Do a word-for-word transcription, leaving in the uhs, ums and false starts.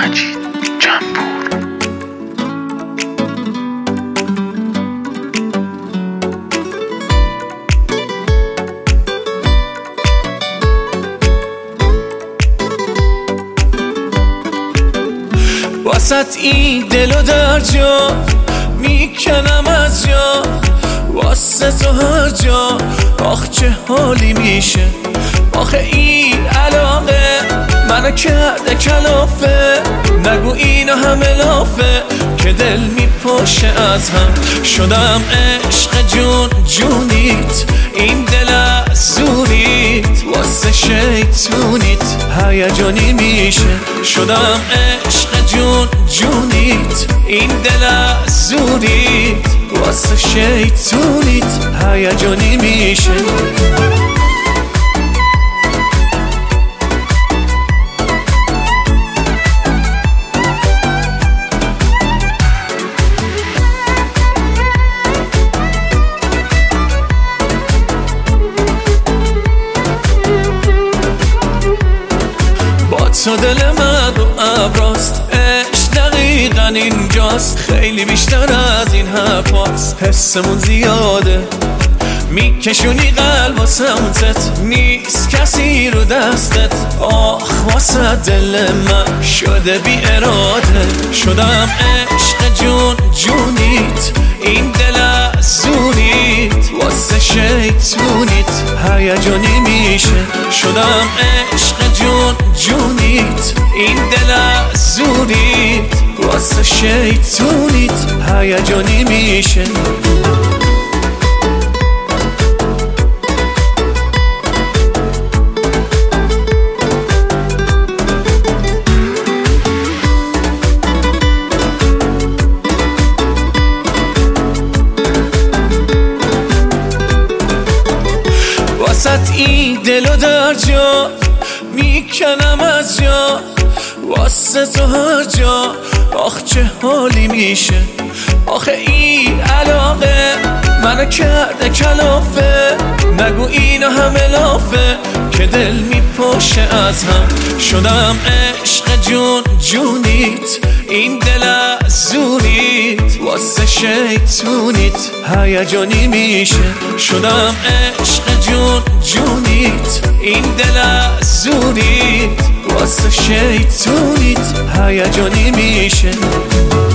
مجید جنبور. واسط این دل و در جا میکنم از جا، واسه تو هر جا. آخ چه حالی میشه، آخه این علاقه منو کرده کلافه. نگو اینا همه لافه که دل میپاشه از هم. شدم عشق جون جونیت، این دل از زونیت. واسه شیطونیت هیجانی میشه. شدم عشق جون جونیت، این دل از زونیت. واسه شیطونیت هیجانی میشه. تو دل من رو ابراست، عشق دقیقا اینجاست. خیلی بیشتر از این حرفاست، حسمون زیاده. میکشونی قلب و سمتت، نیست کسی رو دستت. آخ واسه دل من شده بی اراده. شدم عشق جون جونیت، این دل از زونیت. واسه شیطونیت هیجانی میشه. شدم عشق جون جونیت، این دل از زونیت. واسه شیطونیت هیجانی میشه. واسط این دل و در جا میکنم از جا، واسه تو هر جا. آخ چه حالی میشه، آخه این علاقه منو کرده کلافه. نگو اینا همه لافه که دل میپاشه از هم. شدم عشق جون جونیت، این دل از زونیت. واسه شیطونیت هیجانی میشه. شدم عشق جون جونیت، این دل از زونیت. واسه شیطونیت هیجانی میشه.